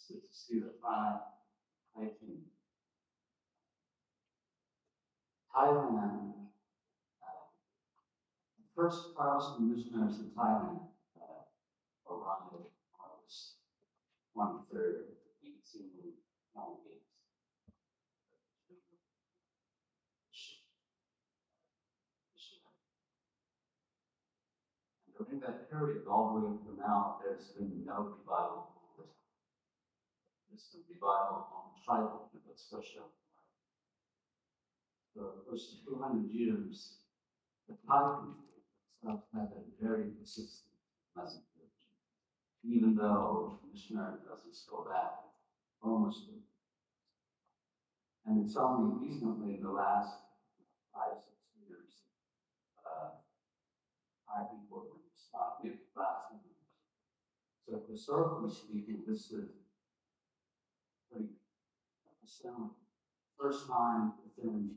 to see the flag hiking. Thailand, the first Protestant missionaries in Thailand arrived August 23rd, 1898. And during that period, all the way up to now, there's been no revival. There's been revival on tribal, but special. The first 200 years, the Thai people had a very consistent message, even though the missionary doesn't go back almost. And it's only recently, in the last 5-6 years, Thai people have stopped with last. So historically speaking, this is pretty astounding. First time within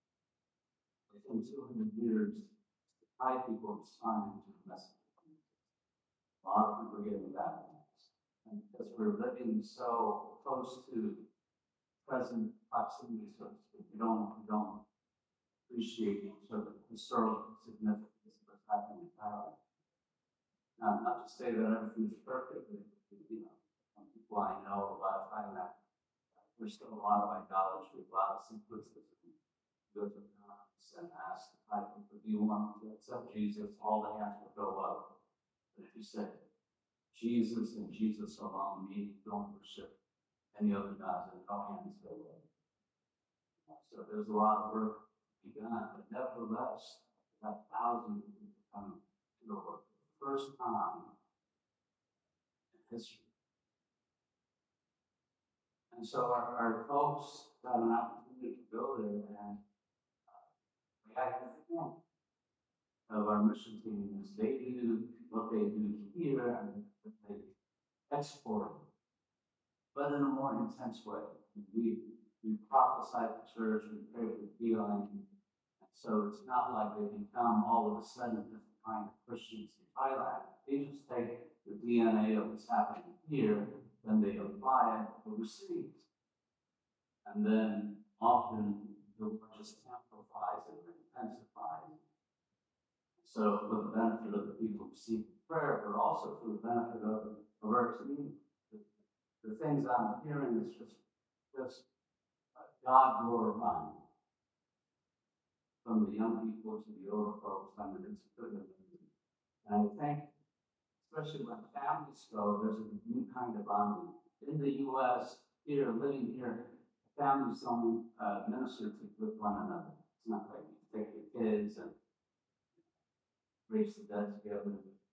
200 years, the Thai people responding to the message. A lot of people are getting baptized. And because we're living so close to present proximity, so to speak, we don't appreciate sort of historical significance of what's happening in Thailand. Now, not to say that everything is perfect, but, some people I know about Thailand, there's still a lot of idolatry, a lot of simplicity. Go to the conference and ask the Thai people, do you want to accept Jesus? All the hands will go up. But if you say Jesus and Jesus alone, don't worship any other gods, and no hands go up. So there's a lot of work to be done, but nevertheless, about thousands of people coming to the Lord for the first time in history. And so our folks got an opportunity to go there, and we had to think of our mission team as they do what they do here and what they export, but in a more intense way. We prophesy to church, we pray for healing, and so it's not like they become all of a sudden different kind of Christians in Thailand. They just take the DNA of what's happening here, then they apply it overseas. And then often the Lord just amplifies it and intensifies it. So for the benefit of the people receiving prayer, but also for the benefit of our team, the things I'm hearing is just God glorifying. From the young people to the older folks, it's pretty amazing. And I think, especially when families go, there's a new kind of bonding. In the U.S., here, living here, families don't minister with one another. It's not like you take your kids and raise the dead together.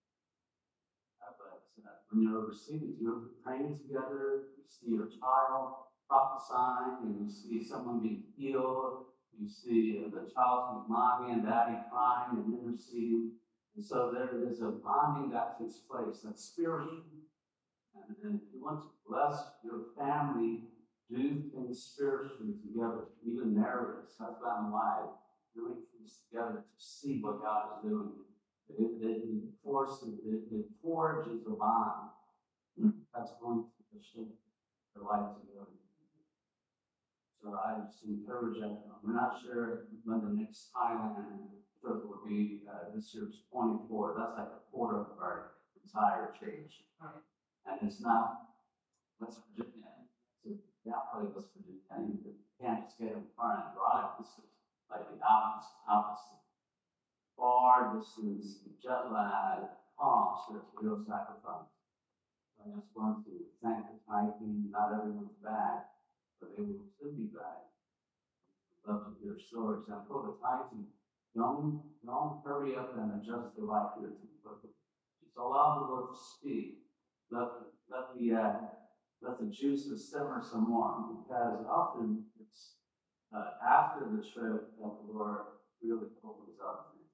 But when you're overseas, you're praying together, you see your child prophesying, and you see someone being healed, you see the child's mommy and daddy crying and interceding. And so there is a bonding that takes place that's spiritual. And if you want to bless your family, do things spiritually together, even marriage, husband and wife, doing things together to see what God is doing. It forges a bond that's going to shape their life together. So I just encourage them. We're not sure when the next Thailand trip will be. This year's 24. That's like a quarter of our entire church. And it's not West Virginia. It's probably West Virginia. You can't just get in the car and drive. This is like the opposite. Far distance, jet lag, cost, there's real sacrifice. I just want to thank the Thai team. Not everyone's back, but they will still be back. I'd love to hear stories. And for the Thai team, don't hurry up and adjust the light here too quickly. Just allow the Lord to speak. Let the juices simmer some more, because often it's after the trip that the Lord really opens up things.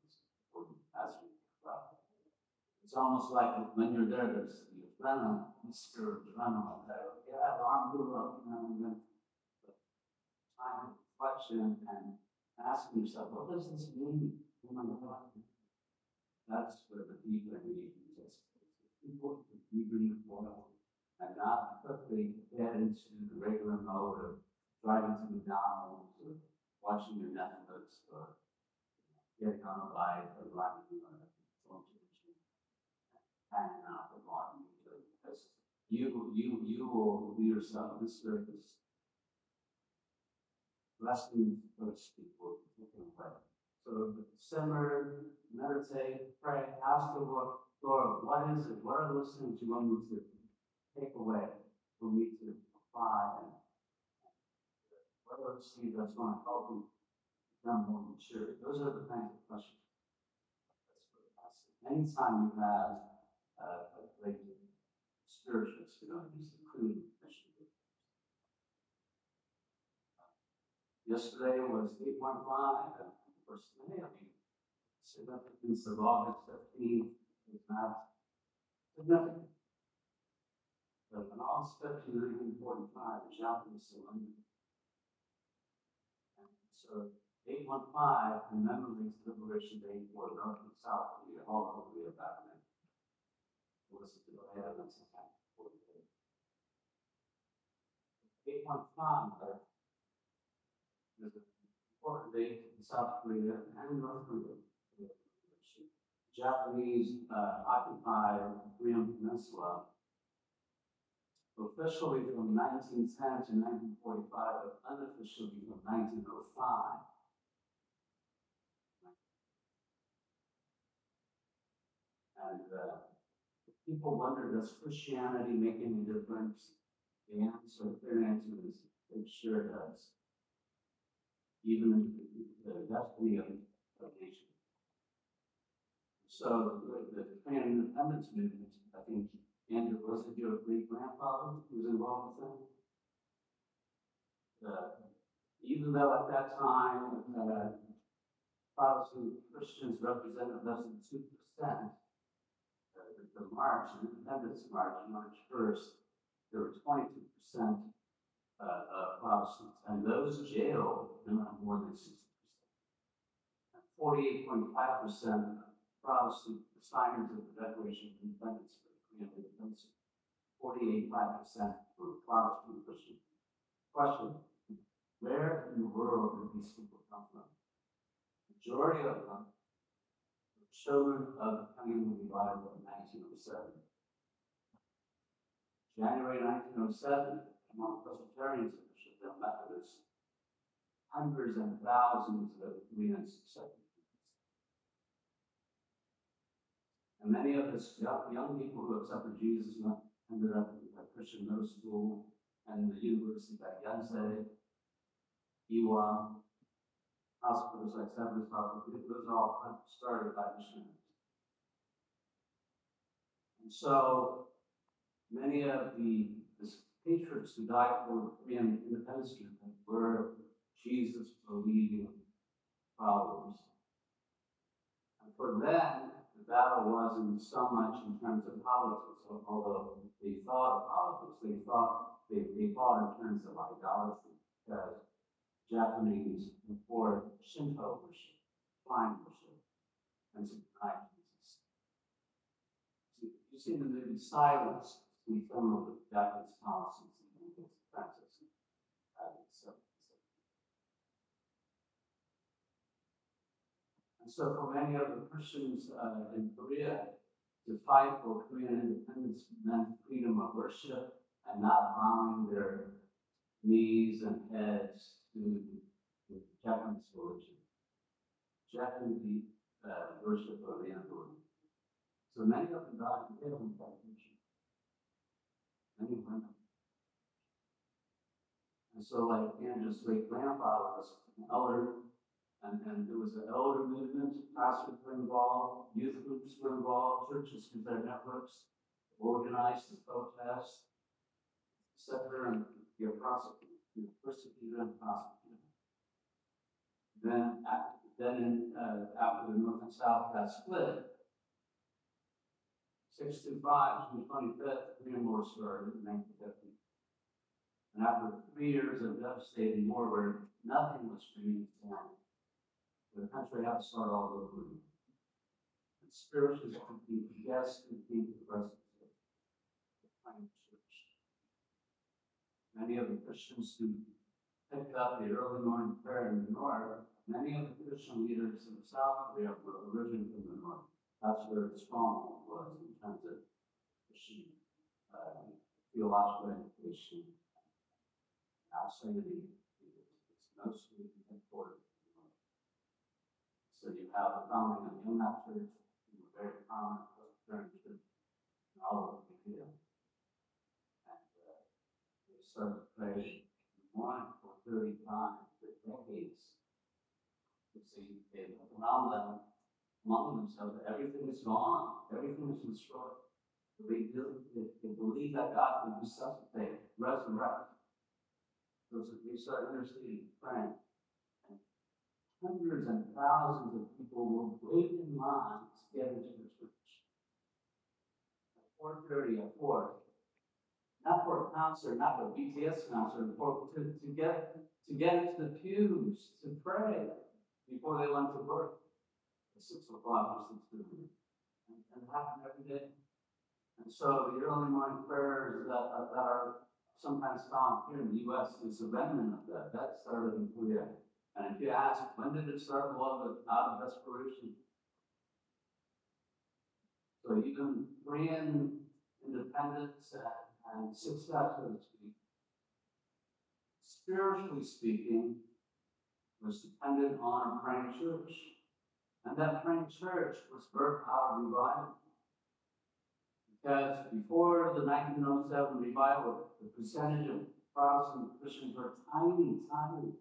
It's almost like when you're there, there's the adrenaline, the spirit adrenaline. Yeah, the arm grew up, and then time of reflection and asking yourself, what does this mean in my life? That's where the deeper engagement is. People deeper you boil. and not quickly get into the regular mode of driving to McDonald's or watching your Netflix or getting on a bike or riding on a phone to the gym, hanging out with long because you will do yourself this service blessing those people taken away. So simmer, meditate, pray, ask the Lord, what is it? What are those things you want me to take away, for me to apply, and what are those things that's going to help me become more mature? Those are the kinds of questions that's for the passage. Anytime you have a great spiritual experience, including mission. Yesterday was 815, and first May, significance of August 15th is not significant. But on August 15, 1945, the Japanese surrendered. And so 815 commemorates Liberation Day for North and South Korea, all of Korea back then. Listen to the evidence in 1948. 815 is an important date in South Korea and North Korea. Japanese occupied the Korean Peninsula officially from 1910 to 1945, but unofficially from 1905. And people wonder, does Christianity make any difference? The clear answer is it sure does. Even in the destiny of nation. So the Korean independence movement, I think, Andrew, was it your great-grandfather who was involved with that? Even though at that time Protestant Christians represented less than 2%, the March, Independence March, March 1st, there were 22% Protestants, and those jailed more than 60%. 48.5% Protestant signers of the Declaration of Independence for the Korean Independence. 48.5% were Protestant Christian. Question: where in the world did these people come from? The majority of them were children of the coming of the Bible in 1907. January 1907, among Presbyterians and Bishop Methodists, hundreds and thousands of Koreans accepted Jesus. And many of us young people who accepted Jesus ended up at Christian middle school and the university at Yonsei, Ewha, hospitals like Seventh Hospital. Those are all started by missionaries. And so many of the patriots who died for the Korean independence movement were Jesus-believing followers. And for them, the battle wasn't so much in terms of politics, although they thought of politics, they thought in terms of idolatry, because Japanese import Shinto worship, shrine worship, and to deny Jesus. You see the movie Silence, see some of the Japanese policies and practices. And so for many of the Christians in Korea, to fight for Korean independence meant freedom of worship and not bowing their knees and heads to the Japanese religion, Japanese worship of the emperor. So many of them died in that mission. Many women. And so, like Andrew's great-grandfather was an elder, and there was an elder movement, pastors were involved, youth groups were involved, churches through their networks organized the protest, etc., and you're persecuted and prosecuted. Then after the North and South got split, 625, June 25th, the Korean War started in 1950. And after 3 years of devastating war where nothing was free and the country had to start all over. And spiritually compete, yes, compete with the rest of the church. Many of the Christians who picked up the early morning prayer in the north, many of the Christian leaders in South Korea were originally from the north. That's where the stronghold was in terms of Christian theological education. Outside of it's mostly headquartered in the north. So you have the founding of Yonhap Church, who were very prominent Presbyterian church in all over Korea. And they started to pray in the morning for 30 times, for decades. You see, they look around them, among themselves, everything is gone, everything is destroyed. They believe that God can resuscitate, resurrect. So they start interceding, praying. And hundreds and thousands of people will wait in line to get into the church. At 4:30, at 4. Not for a concert, not for a BTS concert, to get into the pews to pray before they went to work. At 6 o'clock or 6:30. And it happened every day. And so the early morning prayers that are sometimes found here in the U.S. is a remnant of that. That started in Korea. And if you ask, when did it start? Well, out of desperation. So even Korean independence and success, so to speak, spiritually speaking, was dependent on a praying church. And that praying church was birthed out of revival. Because before the 1907 revival, the percentage of Protestant Christians were tiny, tiny.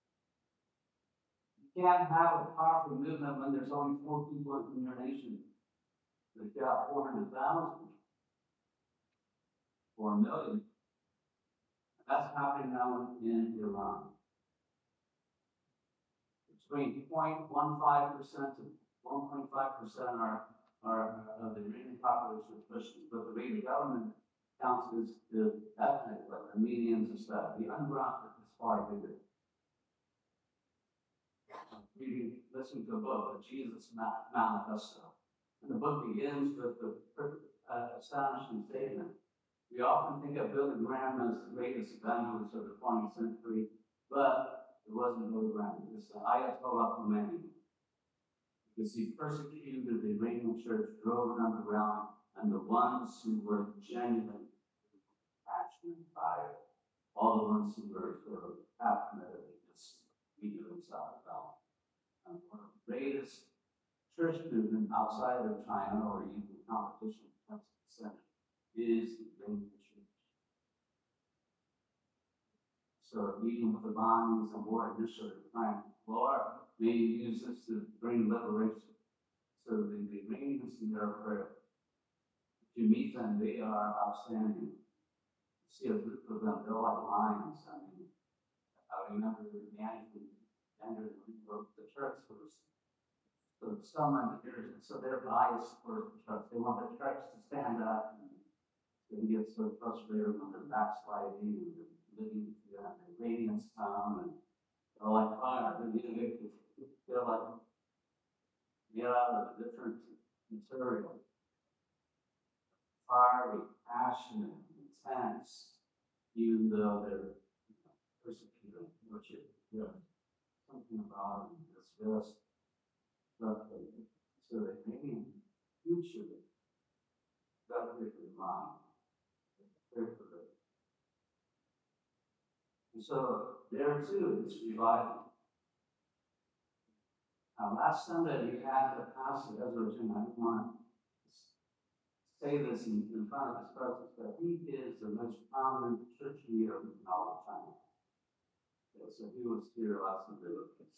You can't have a powerful movement when there's only 4 people in your nation. But if you have 400,000 or a million, that's happening now in Iran. Between 0.15% to 1.5% are of the Iranian population of Christians, but the Iranian government counts as the ethnic, like Armenians and stuff. The unbrown is far bigger. Listen to a book, the Jesus Manifesto. And the book begins with the astonishing statement. We often think of Billy Graham as the greatest evangelist of the 20th century, but it wasn't Billy Graham. It's the Ayatollah Khomeini. Because he persecuted the Iranian church, drove it underground, and the ones who were genuine, passionate, and fire, all the ones who were sort of half-committed, just beat themselves down. And one of the greatest church movement outside of China, or even competition in terms of percentage, is the Iranian church. So even with the bombings and war initially trying to Lord, may you use this to bring liberation. So the Iranians need our prayer. If you meet them, they are outstanding. You see a group of them, they're like lions. I mean, I remember the management entered and wrote the church first. So some years, so they're biased for the church. They want the church to stand up, and they get so frustrated when they're backsliding and living the Iranians come and they're like fire. They're like made out of a different material. Fiery, passionate, intense, even though they're persecuted, which is something about them that's just breathtaking. So the Canadian future got to for the mind, pray for it. And so there too, it's revival. Last Sunday we had a pastor, Ezra Jim. I didn't want to say this in front of his presence, but he is the most prominent church leader in all of China. Okay, so he was here last Sunday with us.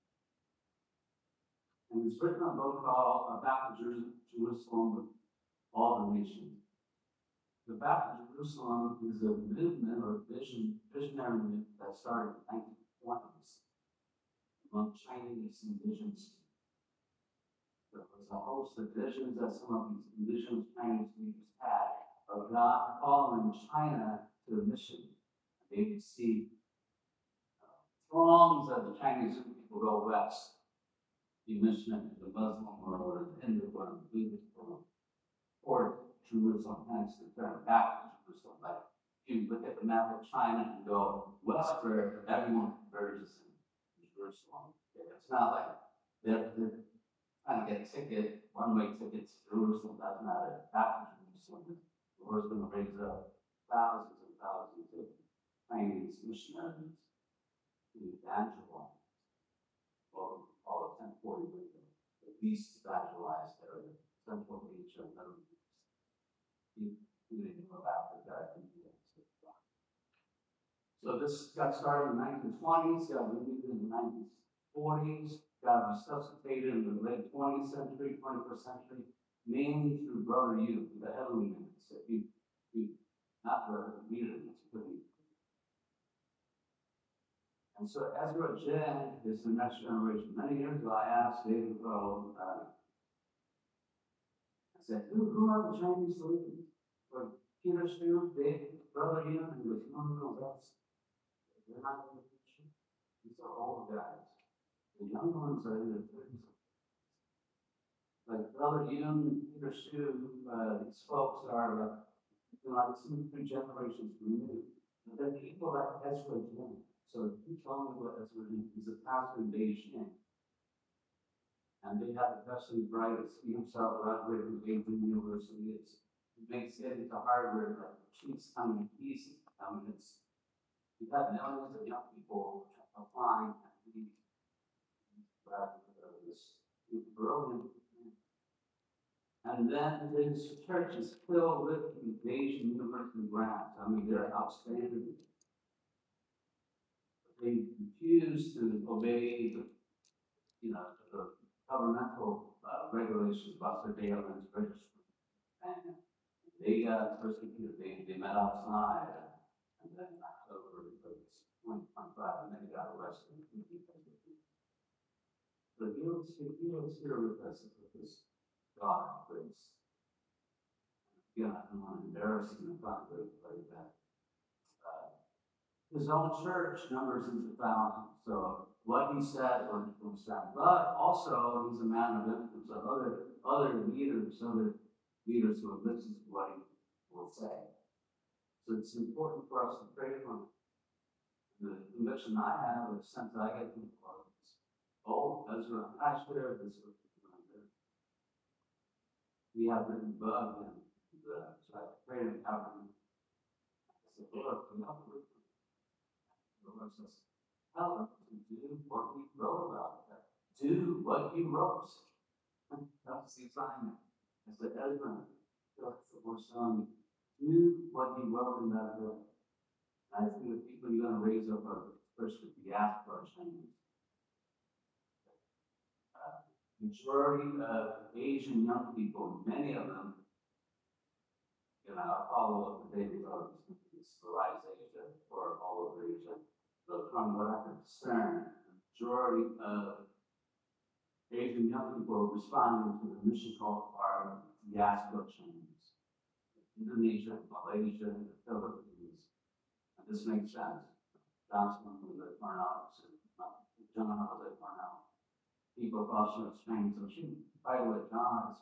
And he's written a book called Back to Jerusalem with All the Nations. The Back to Jerusalem is a movement or visionary movement that started in the 1920s among Chinese indigenous. There was a host of visions that some of these indigenous Chinese leaders had of God calling China to a mission. They would see throngs of the Chinese people go west, be missionary to the Muslim world, the Hindu world, the Buddhist world, or Jerusalem, hence the term back to Jerusalem, like you look at the map of China and go westward, everyone converges in Jerusalem. It's not like they're trying to get a ticket, one-way tickets to Jerusalem. That's not it. After Jerusalem, the Lord's going to raise up thousands and thousands of Chinese missionaries to evangelize all of 1040 window, the least evangelized area, Central Asia, Middle East, including North Africa, India, and so on. So this got started in the 1920s, got renewed in the 1940s, got resuscitated in the late 20th century, 21st century, mainly through Brother Yu, the heavenly man. So not the leader, it's pretty. And so Ezra Jen is the next generation. Many years ago, I asked David Rowe, I said, who are the Chinese leaders? Or Peter Stu, David, Brother Yu, and he goes, no, they're not in the picture. These are old guys. The young ones are in their 30s. Like Brother Yun, Peter Stu, these folks are, like 2-3 generations removed. But they're people like Ezra Jen. So he told me what Ezra Jen is a pastor in Beijing. And they have the best and brightest. He himself graduated from Beijing University. It makes it into Harvard, like sheets coming easy. I mean, you have millions of young people applying, and he graduated of this brilliant. And then his church is filled with these Beijing University grants. I mean, they're outstanding. They refuse to obey the governmental regulations about surveillance, registry, and they got persecuted. They met outside, and then in October of 2025, and then they got arrested. But he was here with us with this God grace. Again, I don't want to embarrass him in front of everybody that. His own church numbers into thousands. So what he said was said. But also he's a man of influence. So other leaders who have listened to what he will say. So it's important for us to pray for him. The conviction I have, the sense I get from the Lord is, Ezra, I share this with you. We have written above him. So I prayed and covered him. I said, Lord, can you help me? The Lord says, help us to do what we wrote about that. Do what you wrote. That's the assignment. I said, Ezra, that's the Lord telling you, do what you wrote in that book. I think the people you're going to raise up are first with diaspora Chinese. Majority of Asian young people, many of them, I'll follow up with David Rhodes, Rise Asia or all over Asia. But from what I can discern, the majority of Asian young people are responding to the mission call are diaspora Chinese. Indonesia, Malaysia, and the Philippines. And this makes sense. Johnson was at Cornell, John was at Cornell. People thought she was Chinese, so she, by the way, John is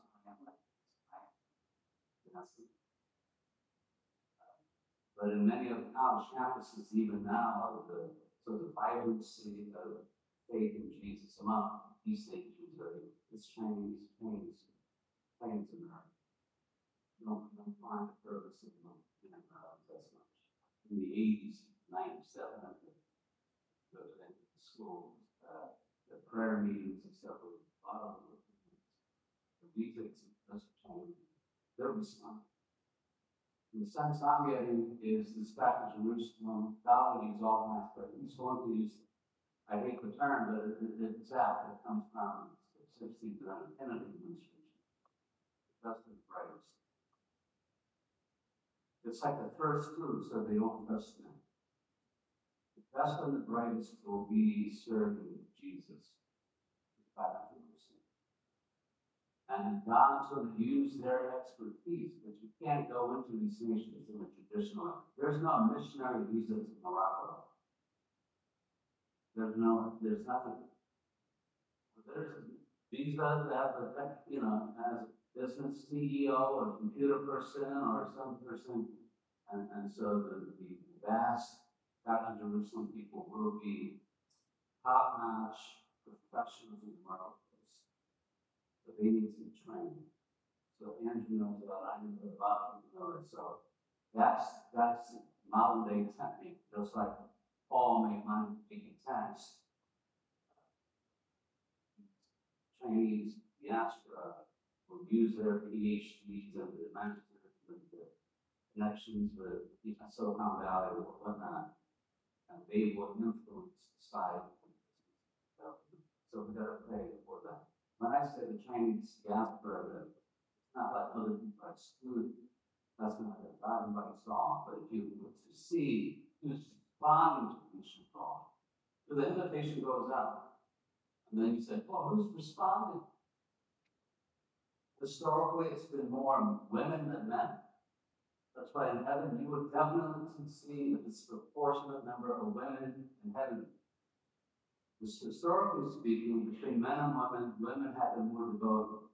but in many of the college campuses, even now, the vibrancy of faith in Jesus among East Asians is Chinese American. You don't find the purpose in Americans as much. In the 80s, 97, go to the schools, the prayer meetings and stuff with a lot of the music is Chinese. They're responding. The sense I'm getting is this back to Jerusalem, theology is organized, but he's going to use, I hate the term, but it's that it comes from the 16th Kennedy administration. That's the brightest. It's like the first fruits of the Old Testament. The best and the brightest will be serving Jesus back to Jerusalem. And God's going to use their expertise, but you can't go into these nations in a traditional way. There's no missionary visa to Morocco. There's nothing. There's visa that has as a business CEO or computer person or some person And so the vast Back to Jerusalem people will be top-notch professionals in the marketplace. But they need to be trained. So Andrew knows about, I know about, you know it. So that's modern day technique. Just like Paul made money making text, Chinese diaspora will use their PhDs and the masters and the connections with Silicon Valley or whatnot, and they will influence society. So we got to pay for that. When I say the Chinese diaspora, it's not like other people are excluded. That's not what everybody saw. But if you were to see who's responding to the mission call, so the invitation goes out, and then you say, well, who's responding? Historically, it's been more women than men. That's why in heaven you would definitely see a disproportionate number of women in heaven. Historically speaking, between men and women have been more devoted.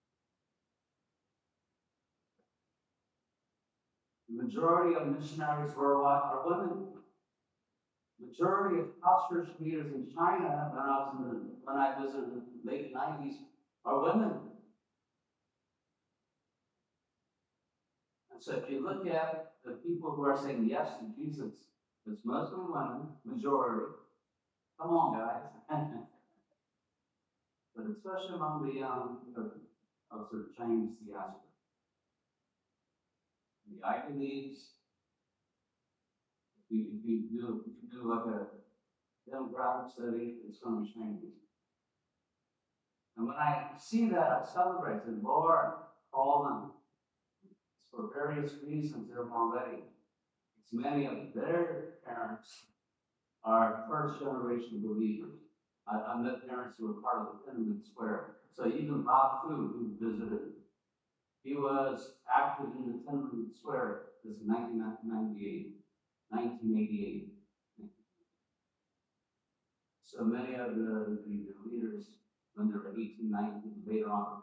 The majority of missionaries worldwide are women. Majority of house church leaders in China, when I visited in the late 90s, are women. And so if you look at the people who are saying yes to Jesus, it's mostly women, majority. Come on, guys. But especially among the young of sort of Chinese diaspora. The Ivy Leagues, if you do like a demographic study, it's going to be Chinese. And when I see that, I celebrate the Lord called them for various reasons. They're already. It's many of their parents are first generation believers. I met parents who were part of the Tiananmen Square. So even Bob Fu, who visited, he was active in the Tiananmen Square this is 1988. So many of the leaders, when they were 18, 19, later on,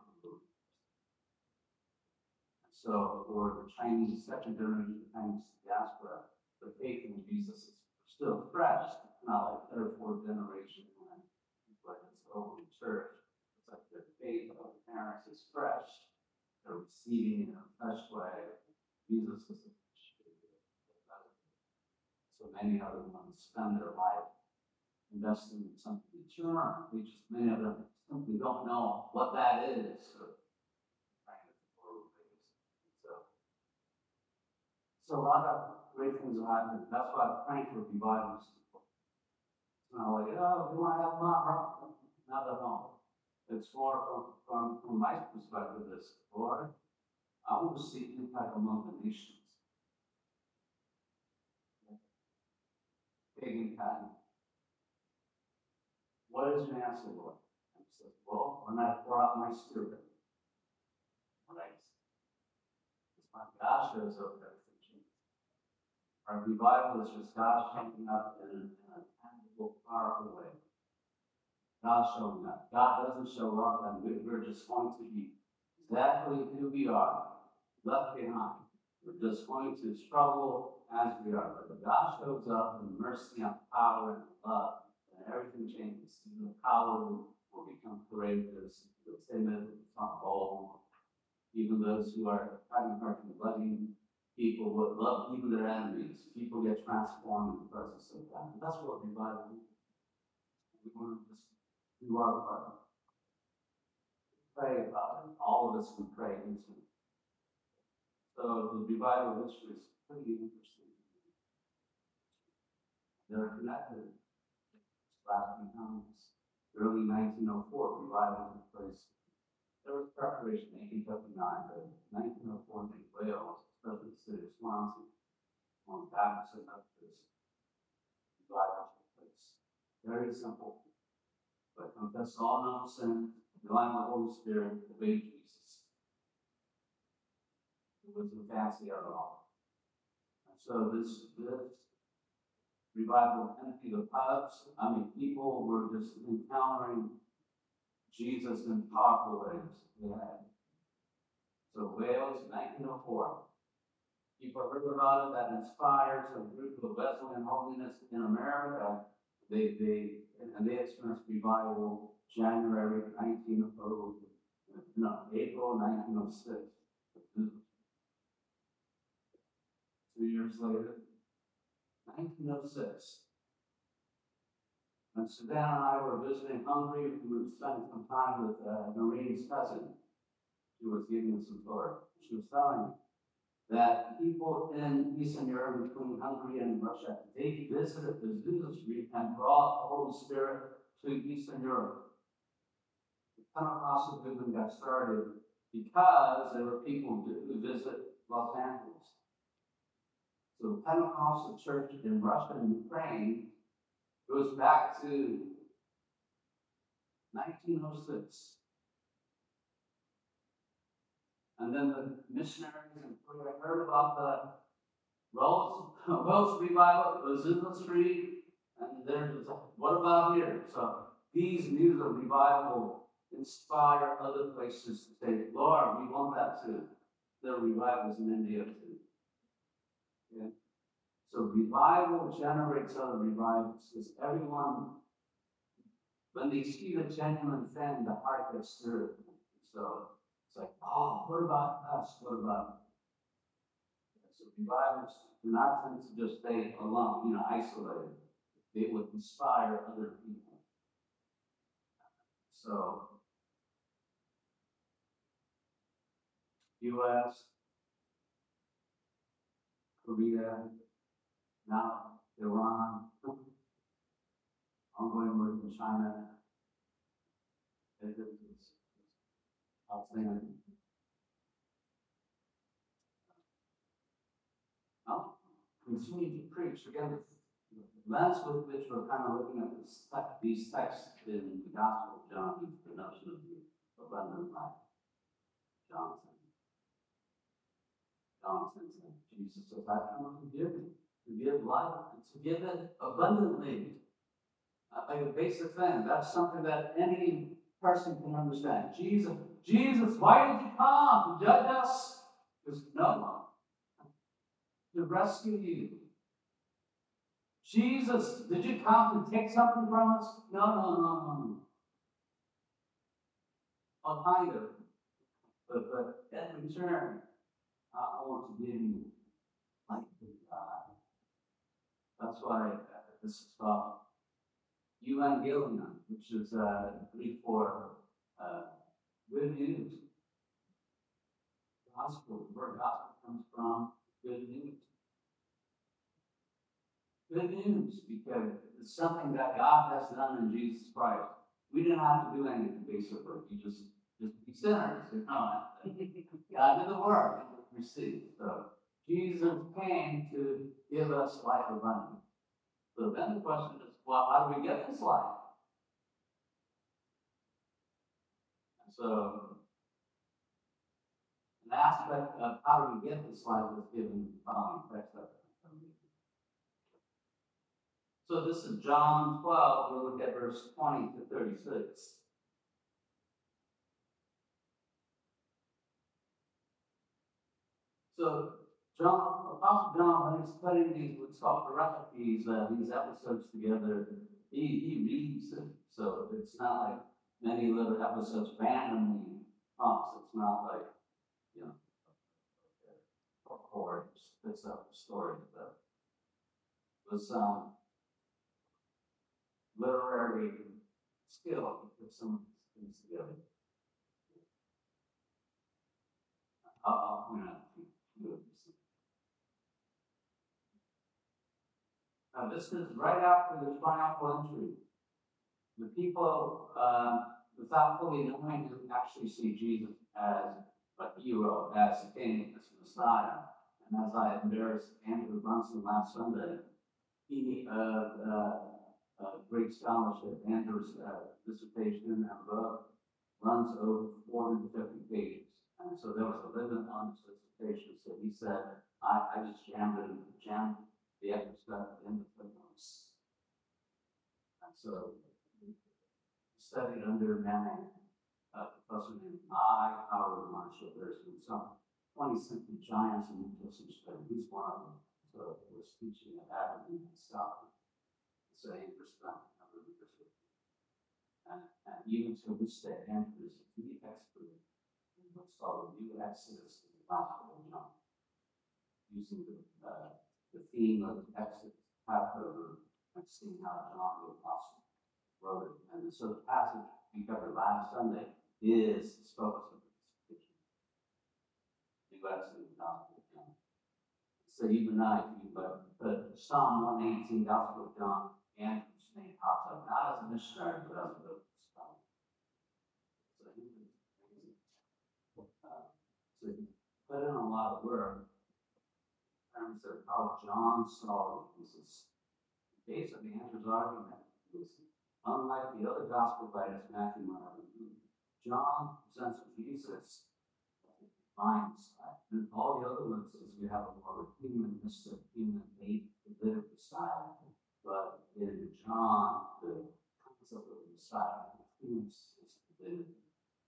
so for the Chinese, second generation Chinese diaspora, the faith in Jesus is still fresh, not like third, fourth generation when like it's over in church. It's like the faith of the parents is fresh. They're receiving in a fresh way. Jesus is so many other ones spend their life investing in something eternal. Many of them simply don't know what that is. So a lot of great things are happening. That's why I'm praying for revivals. It's not like, oh, we want to have fun. Not at all. It's more from my perspective, this, Lord, I want to see impact among the nations. Big impact. What is your answer, Lord? And he says, well, when I pour out my spirit, right? It's my God shows up there. Our revival is just God showing up in a tangible, powerful way. God showing up. God doesn't show up and we're just going to be exactly who we are, left behind. We're just going to struggle as we are. But God shows up in mercy and power and love, and everything changes. Even the power will become courageous, the timid will become bold. Even those who are having heart and bloody people would love even their enemies. People get transformed in the presence of God. And that's what revival is. We want to just do our part. Pray about it. All of us can pray into it. So the revival history is pretty interesting. They're connected. Last few times. Early 1904, revival took place. There was preparation in 1859, but 1904 in Wales, especially the city of Swansea, on the Baptist of this revival took place. Very simple. But confess all known sins, rely on the Holy Spirit, obey Jesus. It wasn't fancy at all. And so this revival emptied the pubs. People were just encountering Jesus in powerful ways. Yeah. So Wales, 1904. People heard about it, that inspires a group of Wesleyan holiness in America. They experienced revival January 1900, no, April 1906. 2 years later, 1906. When Suzanne and I were visiting Hungary, we were spending some time with Noreen's cousin. She was giving us some tour. She was telling me that people in Eastern Europe, between Hungary and Russia, they visited the Azusa Street and brought the Holy Spirit to Eastern Europe. The Pentecostal movement got started because there were people who visit Los Angeles. So the Pentecostal church in Russia and Ukraine goes back to 1906. And then the missionaries in Korea heard about the Welsh revival, Azusa Street, and they're just like, what about here? So these news of revival inspire other places to say, Lord, we want that too. There are revivals in India too. Yeah. So revival generates other revivals because everyone, when they see the genuine thing, the heart gets stirred. So it's like, oh, what about us? What about? So revivals do not tend to just stay alone, isolated. They would inspire other people. So, U.S., Korea, now Iran, ongoing work in China. It's outstanding. I'll continue to preach. Again, the lens with which we're kind of looking at these texts in the Gospel of John, the notion of the abundant life. John 10:10. Jesus says, I come to give life, and to give it abundantly. Like a basic thing. That's something that any person can understand. Jesus, why did you come? To judge us? Because no, to rescue you. Jesus, did you come to take something from us? No. Well, kind of. But in return, I want to give you life with God. That's why this is called Evangelion, which is Greek for good news. Gospel, the word gospel comes from good news. Good news, because it's something that God has done in Jesus Christ. We didn't have to do anything basically. You just be sinners. God did the work and receive. So Jesus came to give us life abundant. So then the question is, well, how do we get this life? So an aspect of how do we get this life is given in the following text. So this is John 12. We'll look at verse 20 to 36. So Apostle John, when he's putting these what's called these episodes together, he reads it. So it's not like many little episodes randomly talks. It's not like, or spits up the story, but with some literary skill to put some of these things together. I'll point out a few of these. Now, this is right after the triumphal entry. The people, without fully knowing, actually see Jesus as a hero, as a king, as a Messiah. And as I embarrassed Andrew Brunson last Sunday, he, great scholarship, Andrew's dissertation and book runs over 450 pages. And so there was a limit on his dissertation. So he said, I just jammed the extra stuff in the footnotes. And so he studied under Manning, a professor named Howard Marshall. There's been some 20th century giants in New Testament. He's one of them. So he was teaching at Aberdeen and Scotland. So Andrew spent a number of years with him. And even to this day, Andrew is the expert in what's called the New Exodus in the Gospel of John, using the theme of Exodus, Passover, and seeing how John the Apostle wrote it. And so the passage we covered last Sunday is the focus of this teaching. New Exodus, Gospel of John. So even now, if you put Psalm 118, Gospel of John, Andrew's name pops up, not as a missionary, but as a book scholar. So he was amazing. So he put in a lot of work in terms of how John saw Jesus. Basically, Andrew's argument is, unlike the other gospel writers, Matthew, Mark, and Luke, John presents Jesus as a divine side. And all the other ones is you have a more humanistic, human-made, political style. But in John, the concept of the Messiah includes his divinity.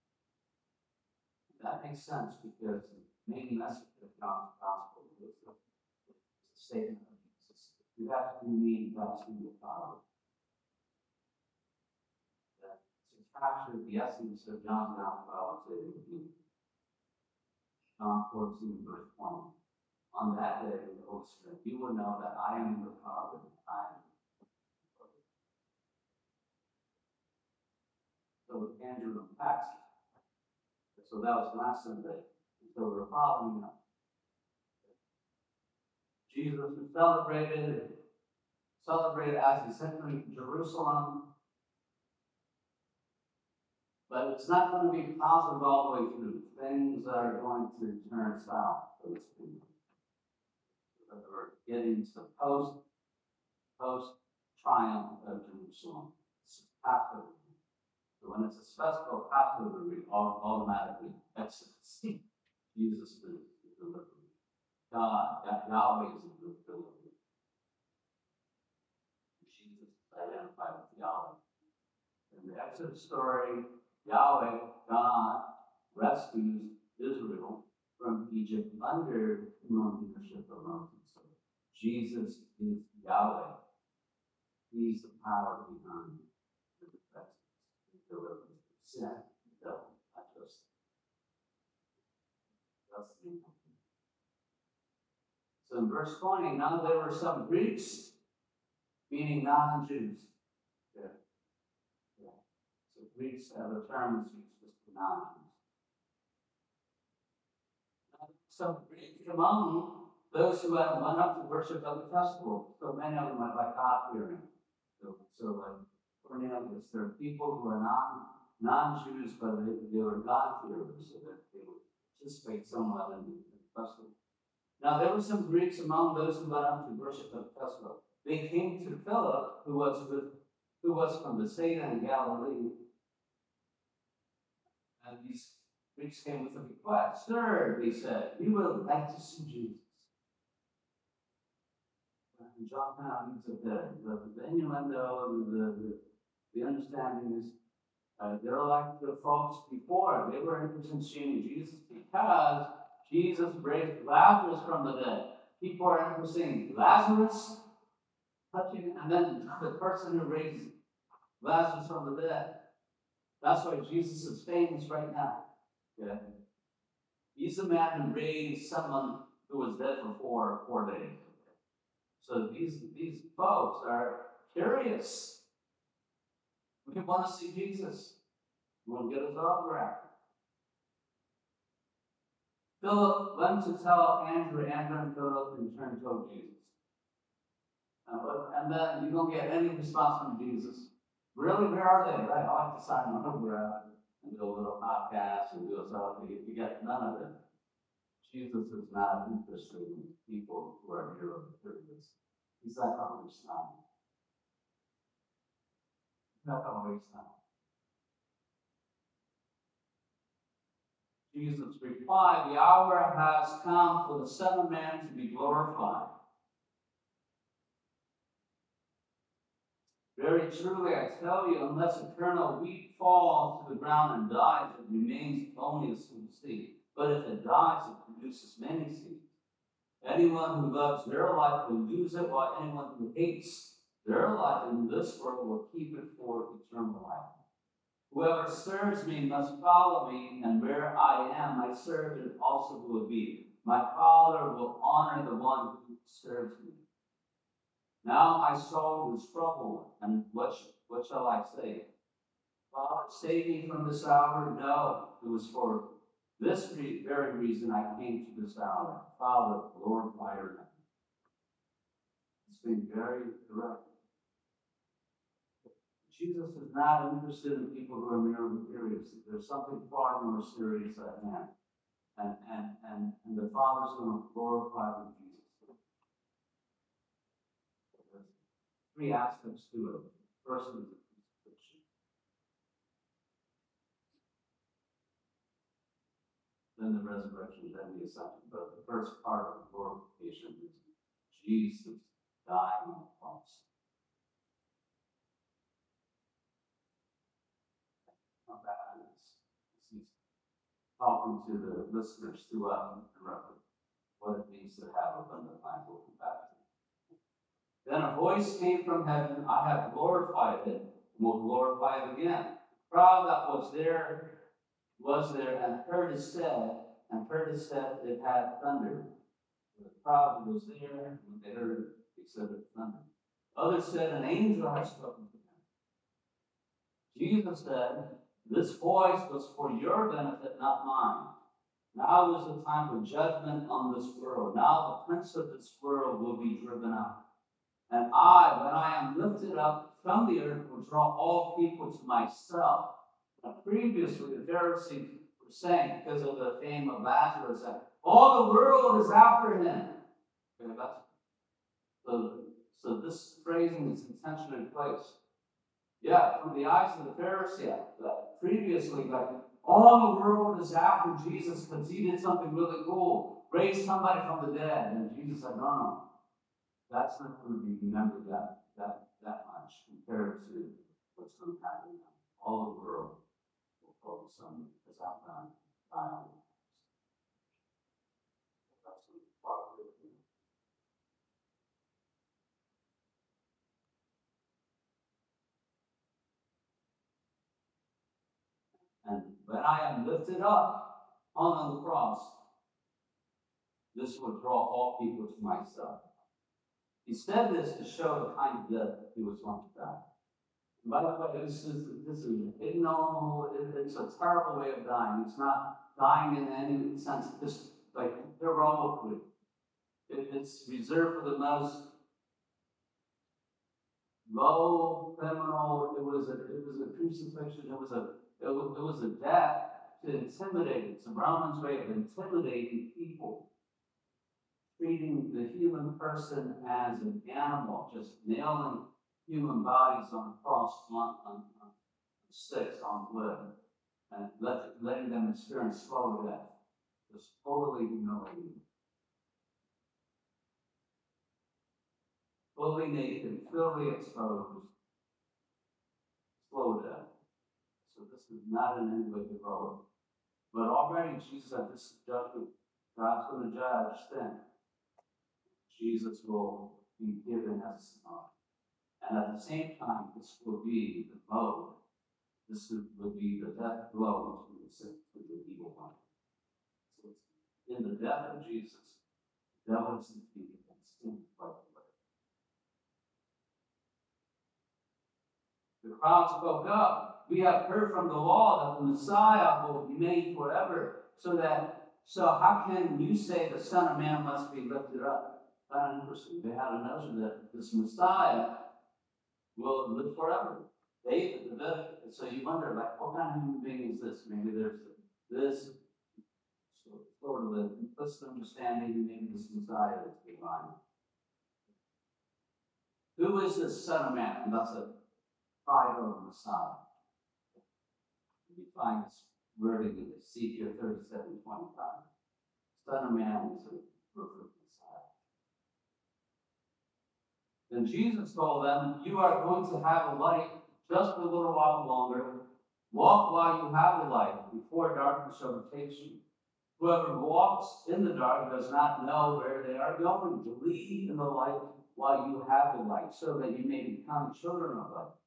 That makes sense because the main message of John's gospel is the statement of Jesus. You have to be me, you have to be the Father. That to capture the essence of John's gospel, I would say it would be John 14, verse 20. On that day, the Holy Spirit, you will know that I am the Father, I am. So Andrew unpacks it. So that was last Sunday. So we're following up. Jesus was celebrated as he's entering Jerusalem. But it's not going to be positive all the way through. Things are going to turn south for this kingdom. We're getting to the post-triumph of Jerusalem. It's Passover. So when it's a special Passover, we automatically Exodus. Jesus is the deliverer. Yahweh is the deliverer. Jesus is identified with Yahweh. In the Exodus story, Yahweh, God, rescues Israel from Egypt under the leadership of Moses. So Jesus is Yahweh. He's the power behind the defense, the deliverance of sin, the devil, not just. That's the main thing. So in verse 20, now there were some Greeks, meaning non-Jews. Yeah. So Greeks as a term is used just for non-Jews. Some Greeks among those who had went up to worship at the festival. So many of them are like God-fearing. So like Cornelius, there are people who are non-Jews, but they were God-fearers, so that they would participate somewhat in the festival. Now there were some Greeks among those who went up to worship at the festival. They came to Philip, who was from Bethsaida in Galilee, and these Greeks came with a request. Sir, they said, we would like to see Jesus. And John kind of leaves it there. The innuendo, the understanding is, they're like the folks before. They were interested in seeing Jesus because Jesus raised Lazarus from the dead. People are interested in Lazarus touching, and then the person who raised Lazarus from the dead. That's why Jesus is famous right now. Yeah. He's the man who raised someone who was dead for four days. So these folks are curious. We want to see Jesus. We want to get his autograph. Philip went to tell Andrew and Philip in turn told Jesus. And then you don't get any response from Jesus. Really, where are they? Right? I like to sign an autograph and do a little podcast and do a selfie. You get none of it. Jesus is not interested in people who are here of the purpose. He's not going to waste time. He's not going to waste time. Jesus replied, the hour has come for the Son of Man to be glorified. Very truly, I tell you, unless a kernel of wheat falls to the ground and dies, it remains only a small seed. but if it dies, it produces many seeds. Anyone who loves their life will lose it, while anyone who hates their life in this world will keep it for eternal life. Whoever serves me must follow me, and where I am, my servant also will be. My Father will honor the one who serves me. Now my soul is troubled, and what shall I say? Father, save me from this hour? No, it was for this very reason I came to this hour. Father, glorify your name. It's been very direct. Jesus is not interested in people who are merely curious. There's something far more serious at hand. And the Father's going to glorify with Jesus. There's three aspects to it. First is the crucifixion. Then the resurrection, then the ascension. But the first part of the glorification is Jesus dying on the cross. Not bad. He's talking to the listeners throughout the record what it means to have abundant life. We'll come back to it. Then a voice came from heaven, I have glorified it, and will glorify it again. The crowd that was there, and heard it said, it had thunder. The crowd who was there, when they heard it, they said it thundered. Others said, an angel has spoken to them. Jesus said, this voice was for your benefit, not mine. Now is the time for judgment on this world. Now the prince of this world will be driven out. And I, when I am lifted up from the earth, will draw all people to myself. Now, previously, the Pharisees were saying, because of the fame of Lazarus, that all the world is after him. Okay, so this phrasing is intentionally placed. Yeah, from the eyes of the Pharisee, previously, like, all the world is after Jesus because he did something really cool, raised somebody from the dead. And Jesus said, no, that's not going to be remembered that much compared to what's going to happen now. All the world will focus on this outbound dialogue. That's going to be part of it. And when I am lifted up on the cross, this will draw all people to myself. He said this to show the kind of death he was going to die. And by the way, this is ignoble, it's a terrible way of dying. It's not dying in any sense, just like heroically. It's reserved for the most low criminal. It was a crucifixion. It was a death to intimidate. It's a Roman's way of intimidating people, treating the human person as an animal, just nailing human bodies on a cross, on sticks, on wood, and letting them experience slow death. Just totally humiliating. Fully naked, fully exposed, slow death. So this is not in any way heroic. But already Jesus said this is judgment. God's going to judge sin. Jesus will be given as a son. And at the same time, this will be the blow. This will be the death blow to the evil one. So in the death of Jesus, the devil is defeated and sin is wiped away. The crowd spoke up. We have heard from the law that the Messiah will be made forever. So how can you say the Son of Man must be lifted up? Kind of interesting. They had a notion that this Messiah will live forever. David, so you wonder, like, what kind of human being is this? Maybe there's this sort of an implicit understanding, maybe this Messiah is divine. Who is this Son of Man? And that's a title of Messiah. You find this wording in Ezekiel 37:25. Son of Man is a perfect Messiah. Then Jesus told them, you are going to have a light just a little while longer. Walk while you have the light before darkness overtakes you. Whoever walks in the dark does not know where they are going. Believe in the light while you have the light, so that you may become children of light.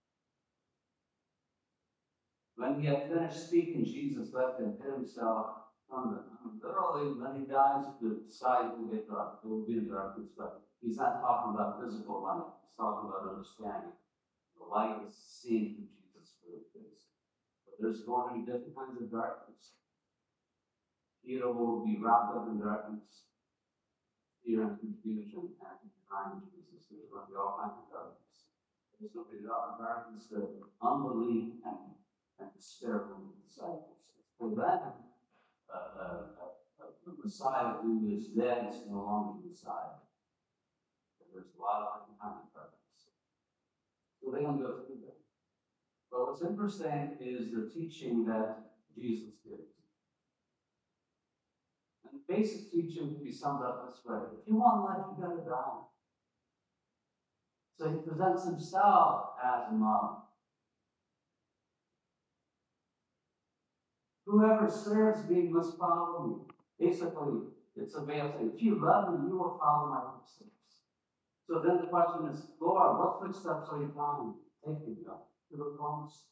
When he had finished speaking, Jesus left and hid himself from them. Literally, when he dies, the sky will get dark. It will be in darkness, but he's not talking about physical light. He's talking about understanding. The light is seen through Jesus' face. But there's going to be different kinds of darkness. Peter will be wrapped up in darkness, fear and confusion, and denying Jesus. There's going to be all kinds of darkness. There's going to be darkness of unbelief and despair from the disciples. For them, the Messiah who is dead is no longer the Messiah. There's a lot of different kinds of darkness. So they're going to go through that. But what's interesting is the teaching that Jesus gives. And the basic teaching can be summed up this way. If you want life, you got to die. So he presents himself as a model. Whoever serves me must follow me. Basically, it's a way of saying, if you love me, you will follow my footsteps. So then the question is, Lord, what footsteps are you following? Take me to the promise.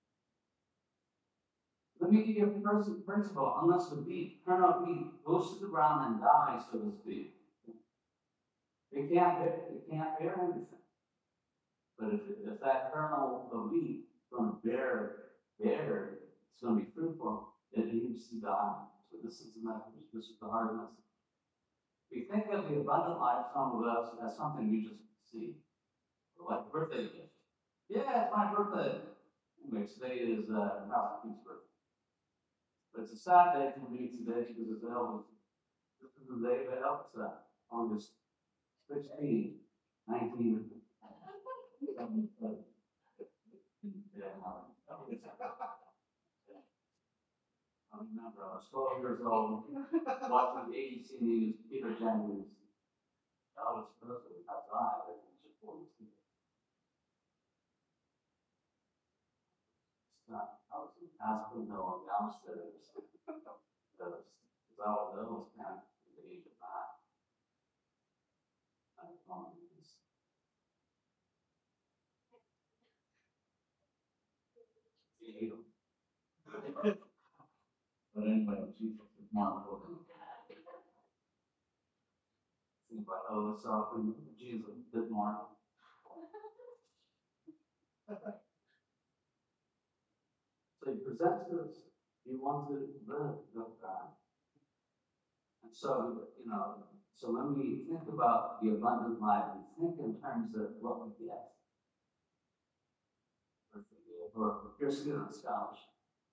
Let me give you a principle. Unless the kernel wheat goes to the ground and dies, so to speak, it can't bear anything. But if that kernel of wheat is going to bear, it's going to be fruitful, it needs to die. So this is the message. This is the hard message. We think of the abundant life, some of us, as something you just see. Like birthday gift. Yeah, it's my birthday. Anyway, today is Pastor Pete's birthday. But it's a sad day for me today because it's Elvis. This is the day that Elvis August 16, 19. I remember I was 12 years old watching the ABC News, Peter Jennings. Elvis Presley has died. I was in Aspen Hill downstairs. Because I was Elvis fan at the age of 9. I was on these. You hate him. But anyway, Jesus is now important. Seems like, oh, it's often Jesus did more. So he presents us, he wants to live with God. And so, so when we think about the abundant life, we think in terms of what we get. Or piercing on scholarship.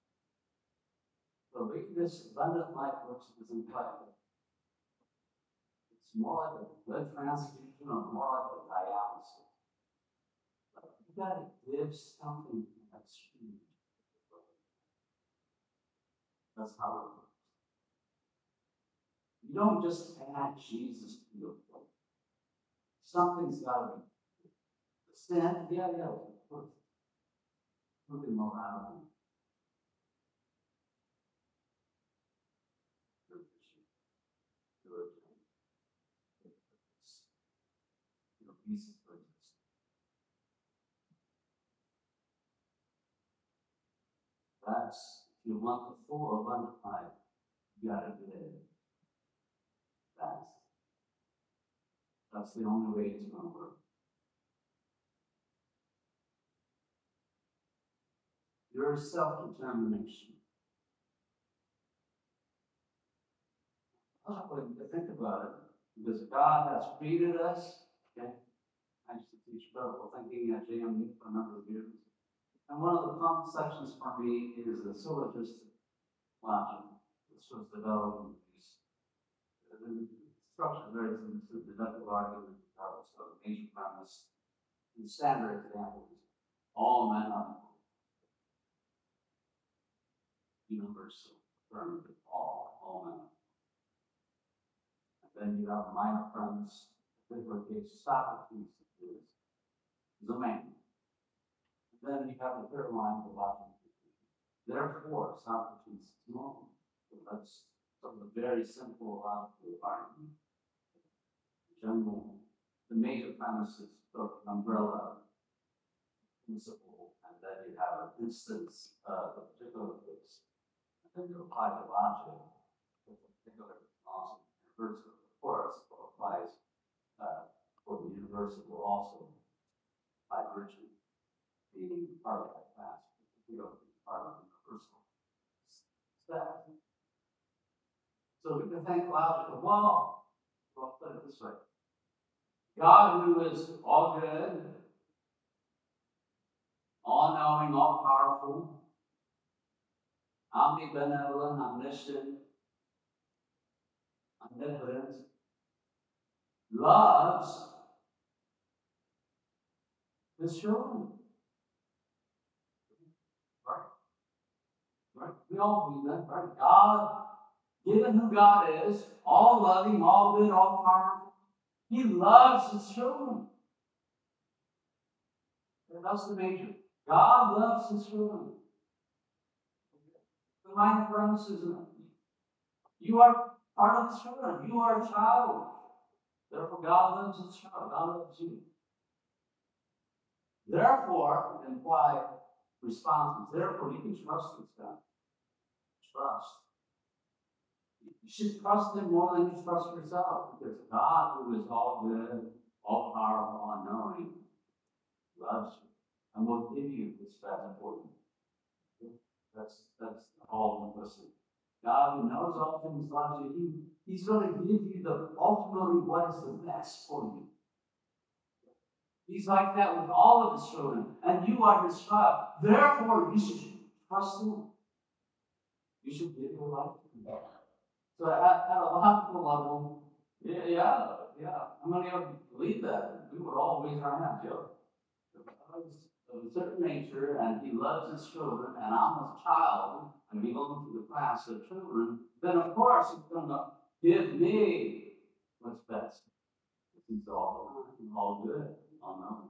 So this abundant life looks is incredible. It's more like a blood transfusion or more like a dialysis. But you gotta give something that's huge. That's how it works. You don't just add Jesus to your plate. Something's gotta be. Sin, yeah, of course. Something more out of it. Pieces for existence. That's, if you want the full abundant life, you gotta live fast. That's the only way it's going to work. Your self-determination. Think about it. Because God has created us, okay? I used to teach biblical thinking at JMU for a number of years. And one of the fun sections for me is the syllogistic logic. This was developed in these. The structure is very similar to the deductive argument, regardless of the major premise. The standard example is all men are universal, affirmative, all men. And then you have a minor premise. In particular case, Socrates is a man. And then you have the third line of the logic. Therefore, Socrates is wrong. So that's from a very simple logical argument. General, the major premises of an umbrella principle, and then you have an instance of a particular case, and then you apply the logic with a particular laws of the universal. Of course, it applies for the universal also by virtue being part of that class, you know, part of the universal set. So we can think logical. Well, put it this way. God, who is all good, all knowing, all powerful, omnibenevolent, omniscient, omnipotent, loves his children. Right? Right? We all believe that, right? God, given who God is, all loving, all good, all powerful, he loves his children. And that's the major. God loves his children. The minor premises, you are part of his children. You are a child. Therefore, God loves his child. God loves you. Therefore, imply responses. Therefore, you can trust this God. Trust. You should trust him more than you trust yourself, because God, who is all good, all powerful, all knowing, loves you and will give you this best for you. That's all implicit. God, who knows all things, loves you. He's going to give you ultimately what is the best for you. He's like that with all of his children, and you are his child. Therefore, you should trust him. You should give your life to him. So at a logical level, yeah. I'm going to believe that. We would all raise our hands. God is of a certain nature, and he loves his children, and I'm a child, and belong to the class of children, then of course he's going to give me what's best. He's all good, all knowing.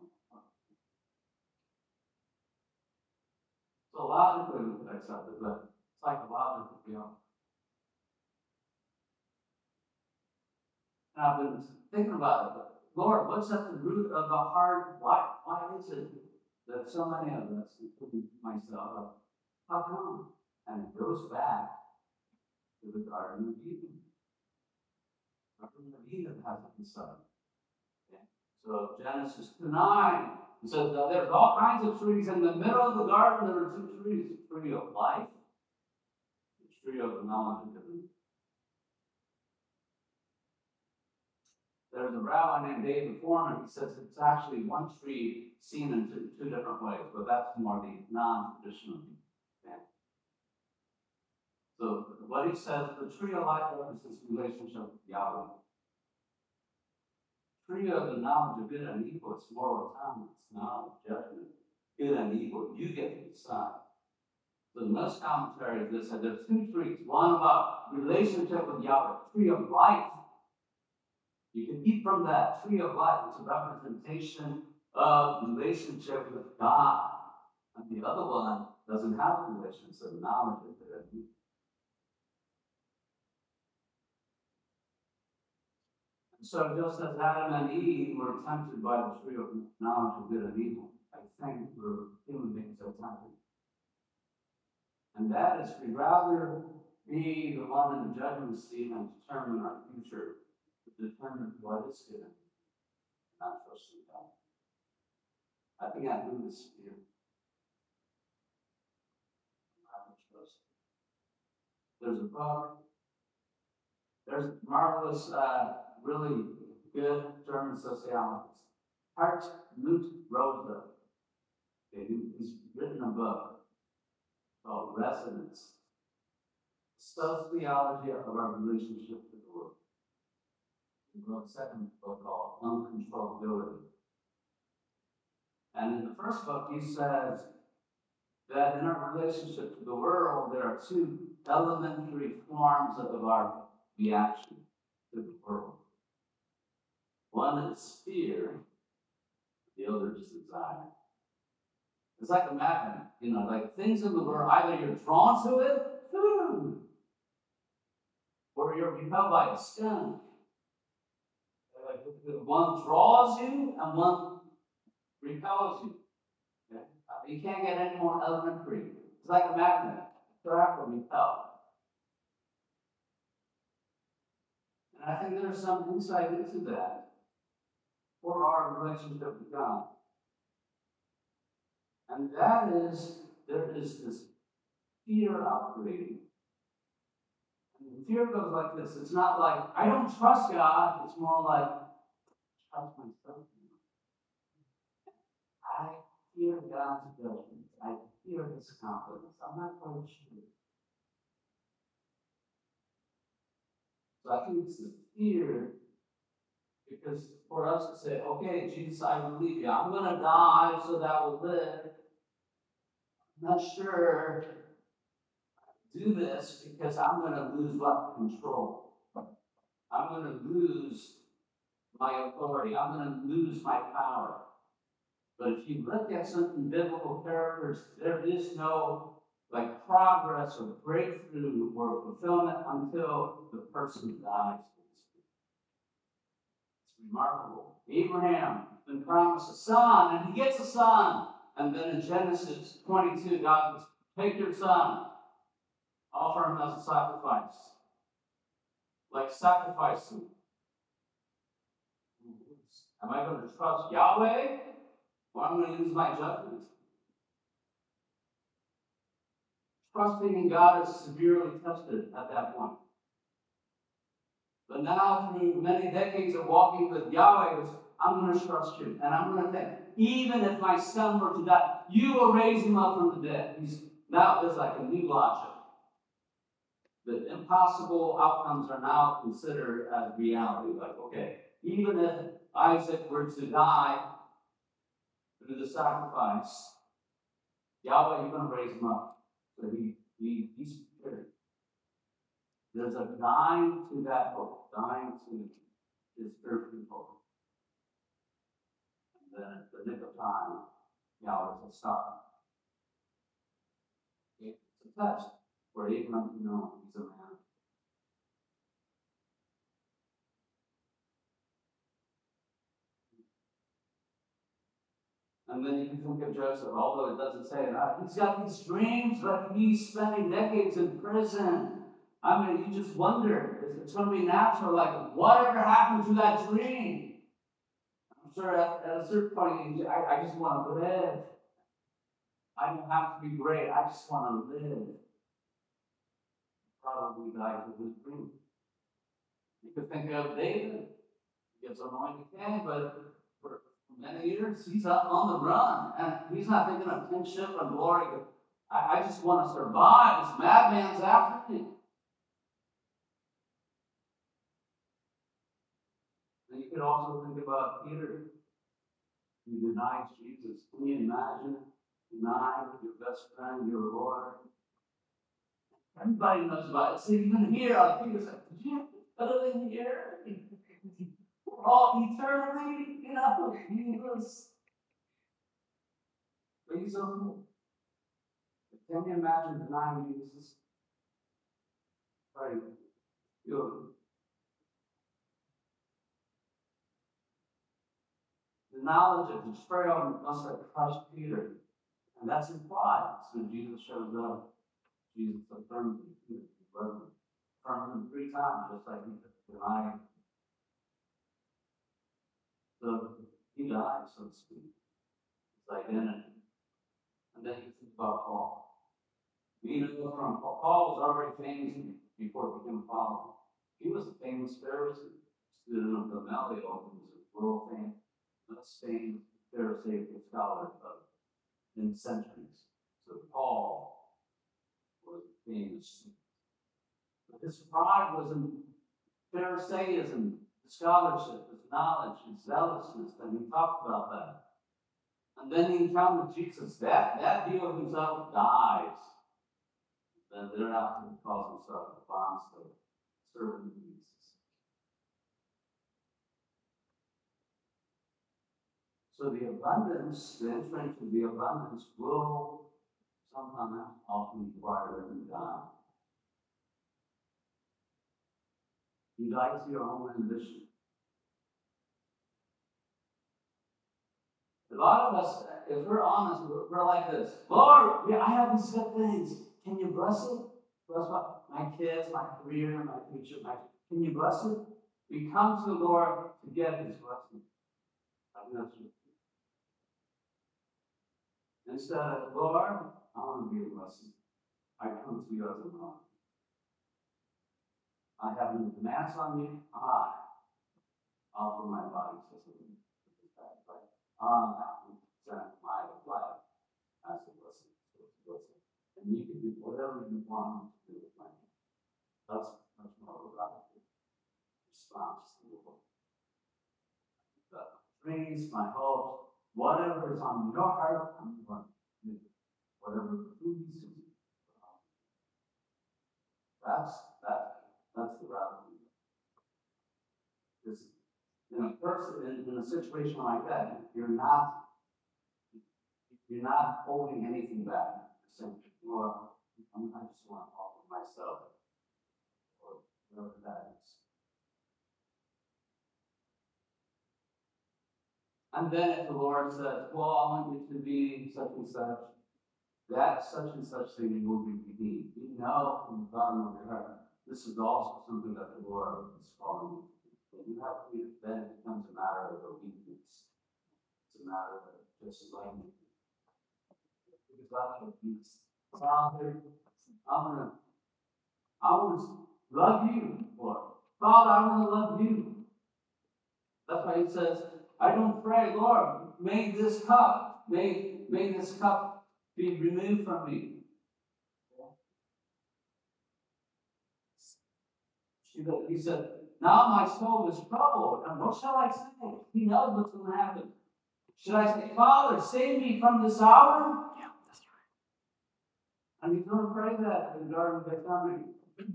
So logically we could accept it, but psychologically we don't. And I've been thinking about it, but Lord, what's at the root of the heart? Why is it that so many of us, including myself, how come? And it goes back to the Garden of Eden. The Garden of Eden has it inside. Okay? So Genesis 2:9, it says that there's all kinds of trees. In the middle of the garden, there were two trees: the tree of life, the tree of the knowledge of good and evil. There's a rabbi named David Foreman. He says it's actually one tree seen in two different ways, but that's more the non-traditional view. Okay? So what he says, the tree of life represents relationship with Yahweh. Tree of the knowledge of good and evil, it's moral atonement, it's knowledge, judgment, good and evil. You get to decide. So the most commentary is this: that there's two trees. One about relationship with Yahweh, tree of life. You can eat from that tree of life. It's a representation of relationship with God. And the other one doesn't have a relationship of knowledge of good and evil. So just as Adam and Eve were tempted by the tree of knowledge of good and evil, I think we're human beings are tempted. And that is, we'd rather be the one in the judgment seat and determine our future, to determine what is good, not trusting God. I think I do this fear. I don't trust. There's a book. There's a marvelous, really good German sociologist, Hartmut Rosa. He's written a book called Resonance, Sociology of Our Relationship to the World. He wrote a second book called Uncontrollability. And in the first book, he says that in our relationship to the world, there are two elementary forms of our reaction to the world. One is fear, the other is desire. It's like a magnet, like things in the world, either you're drawn to it, food, repelled by a skunk. One draws you and one repels you. Okay? You can't get any more elementary. It's like a magnet. Attract or repel. And I think there's some insight into that for our relationship with God. And that is, there is this fear operating. And fear goes like this. It's not like, I don't trust God. It's more like, I trust myself. I fear God's judgment. I fear His confidence. I'm not quite sure. So I think it's the fear, because for us to say, okay, Jesus, I believe you. I'm going to die so that I will live. I'm not sure I do this because I'm going to lose what? Control. I'm going to lose my authority. I'm going to lose my power. But if you look at certain biblical characters, there is no like progress or breakthrough or fulfillment until the person dies. It's remarkable. Abraham has been promised a son, and he gets a son. And then in Genesis 22, God says, take your son, offer him as a sacrifice. Like sacrificing. Am I going to trust Yahweh? Or I'm going to use my judgment? Trusting in God is severely tested at that point. But now, through many decades of walking with Yahweh, I'm going to trust you. And I'm going to think, even if my son were to die, you will raise him up from the dead. Now there's like a new logic. The impossible outcomes are now considered as reality. Like, okay, even if Isaac were to die through the sacrifice, Yahweh, you're going to raise him up. So he's prepared. There's a dying to that hope, dying to his earthly hope. And then at the nick of time, Yahweh will stop. It's a test for Abraham to know he's a man. And then you can think of Joseph, although it doesn't say it. He's got these dreams, but he's spending decades in prison. I mean, you just wonder if it's going to be natural, like, whatever happened to that dream? I'm sure at a certain point, I just want to live. I don't have to be great. I just want to live. Probably died with his dream. You could think of David. He gets anointed king, but for many years, he's out on the run. And he's not thinking of kingship and glory. I just want to survive. This madman's after me. And you could also think about Peter, who denies Jesus. Can you imagine denying your best friend, your Lord? Everybody knows about it. So even here, Peter's like, did you put it in here? We're all eternally, Jesus. But he's so cool. Can you imagine denying Jesus? Right. The knowledge of the betrayal must have crushed Peter. And that's implied. So Jesus shows up. Jesus affirms him. He affirms him 3 times, just like he denied. So he died, so to speak. His identity. And then you think about Paul. We know from Paul was already famous before he became a follower. He was a famous Pharisee, student of Gamaliel, who was a world famous Pharisaical scholar in centuries. So Paul was famous. But his pride was in Pharisaism, scholarship, his knowledge, his zealousness, and he talked about that. And then he encountered Jesus. That view of himself dies. Then thereafter he calls himself a bondslave, servant of Jesus. So the abundance, the entry into the abundance will sometimes often require them to die. You die to your own ambition. A lot of us, if we're honest, we're like this. Lord, I have these good things. Can you bless it? Bless my kids, my career, my future. Can you bless it? We come to the Lord to get His blessing. I think that's true. Instead of, Lord, I want to be a blessing. I come to you as a Lord. I have no demands on you. I offer my body as a sacrifice. I present my life as a blessing. And you can do whatever you want to do with my life. That's much more about the response to the Lord. The dreams, my hopes, whatever is on your heart, I'm going to do. Whatever pleases you. That's the route. Because in a person, in a situation like that, you're not holding anything back. You're saying, Lord, I just want to offer myself, or whatever that is. And then if the Lord says, well, I want you to be such and such, that such and such thing will be redeemed. You know from the bottom of your heart, this is also something that the Lord is calling you to do. But you have to be, then it becomes a matter of obedience. It's a matter of just like because God can obedience. Father, I want to love you, Lord. Father, I want to love you. That's why He says, I don't pray, Lord, may this cup be removed from me. He said, now my soul is troubled, and what shall I say? He knows what's going to happen. Should I say, Father, save me from this hour? Yeah, that's right. And He's going to pray that in the Garden of Gethsemane.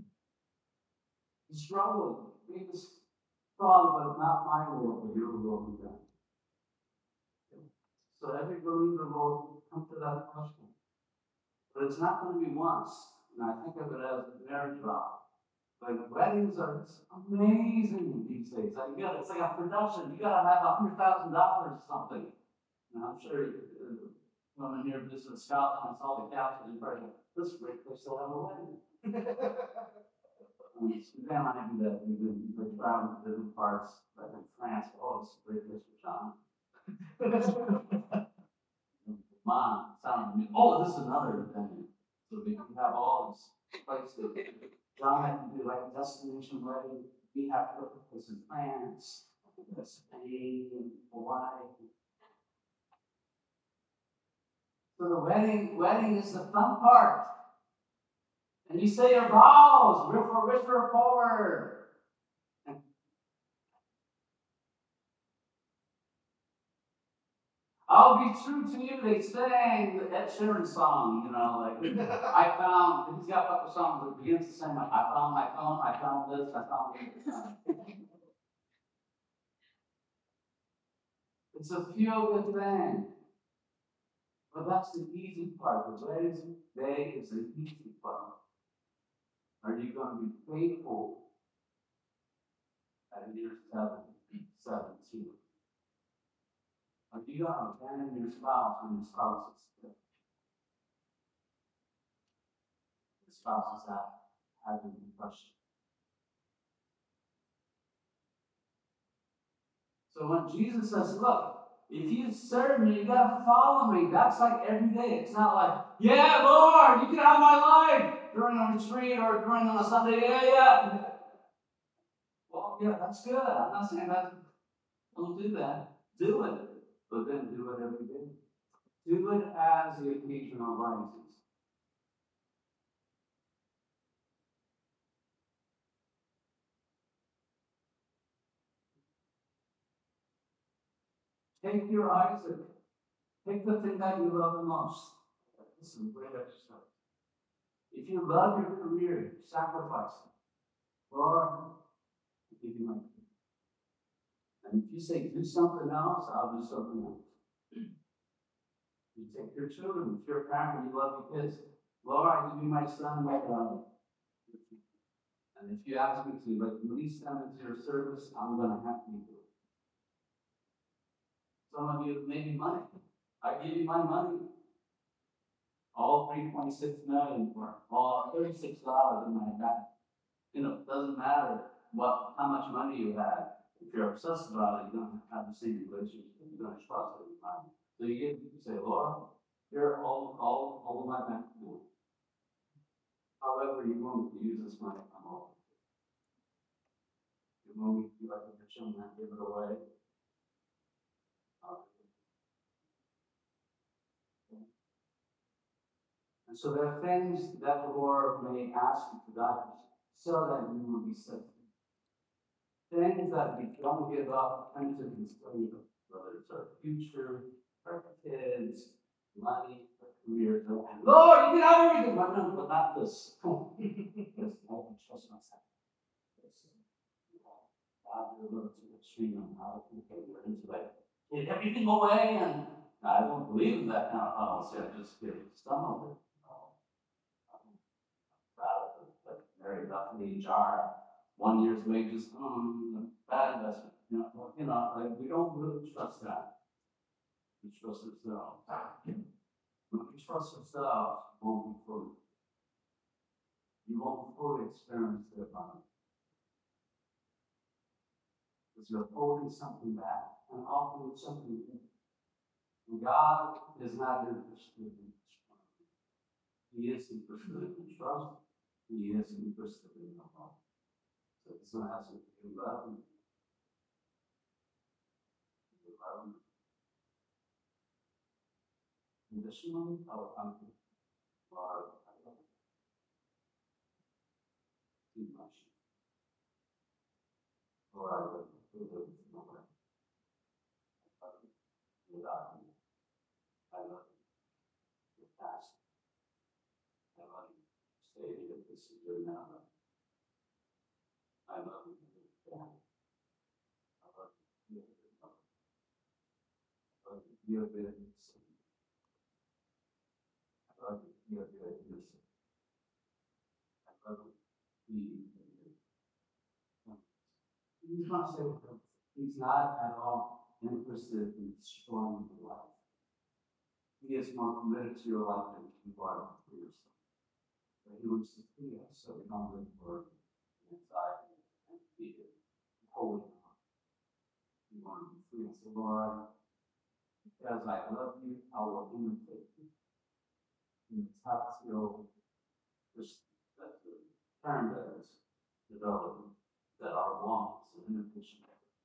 He's struggling. He's, Father, but not my will, but your will be done. So every believer will come to that question. But it's not going to be once. And I think of it as a marriage vow. Like weddings are amazing these days. It's like a production. You gotta have $100,000 or something. And I'm sure women here visiting Scotland and saw the couch and probably this is great place to have a wedding. Suzanne and I do that. We travel to different parts, like in France. Oh, it's a great place for John. Mom, sound me. Oh, this is another venue. So we have all these places. John had to do like a destination wedding. We have perfect places in France, Spain, Hawaii. So the wedding is the fun part. And you say your vows, river forward. I'll be true to you, they sang the Ed Sheeran song, I found, he's got a couple songs that begins the same way. I found my phone, I found this, I found this. It's a feel-good thing. But that's the easy part. The wedding day is the easy part. Are you going to be faithful at year 17? Are you going to abandon your spouse when your spouse is sick? The spouse is having depression. So when Jesus says, look, if you serve me, you got to follow me. That's like every day. It's not like, yeah, Lord, you can have my life during a retreat or during on a Sunday. Yeah. Well, yeah, that's good. I'm not saying that. Don't do that. Do it. But then do it every day. Do it as the occasion arises. Take your Isaac. Take the thing that you love the most. This is a great exercise. If you love your career, sacrifice it. Lord, I give you my career. And if you say, do something else, I'll do something else. You take your children. If you're a parent and you love your kids, Lord, I give you my son, my daughter. And if you ask me to like release them into your service, I'm gonna have to do it. Some of you maybe money. I give you my money. All 3.6 million for all $36 in my bank. You know, it doesn't matter how much money you have. If you're obsessed about it, you don't have the same relationship. You're gonna trust everybody. So you say, Lord, you're all of my bank account. However you want me to use this money, I'm open. You want me to be like a rich young man, give it away. And so there are things that the Lord may ask you to die so that you will be saved. Things that we don't give up into His favor, whether it's our future, our kids, money, our careers. Lord, you can have everything, but not this. Because I can trust myself. God, you're a little too extreme on how to get into that. Give everything away, and I don't believe in that kind of policy. I just get some of it. Like Mary Bethany jar, 1 year's wages, bad investment. Like we don't really trust that. We trust ourselves. When we trust ourselves, we won't be fully. You won't fully experience the abundance. Because you're holding something back, and often it's something new. And God is not interested in trust. He is interested in trust. He is interested in the heart. So it's going to ask you to love Him. Conditionally, Lord, I love you. Too much. Lord, I love you. Lord, I love you. Without you. I love you. Your past. I love you. Stay here. This is your now. I love you. I love you. I love you. You're good. I love you. You're good. I love you. He's not saying He's not at all interested in destroying your life. He is more committed to your life than you are for yourself. But He wants to free us so we don't live for anxiety and fear and holding on. We want to be free. So Lord, as I love you, I will imitate you. And it's how to go, just that the term that is developing, that our wants and imitation.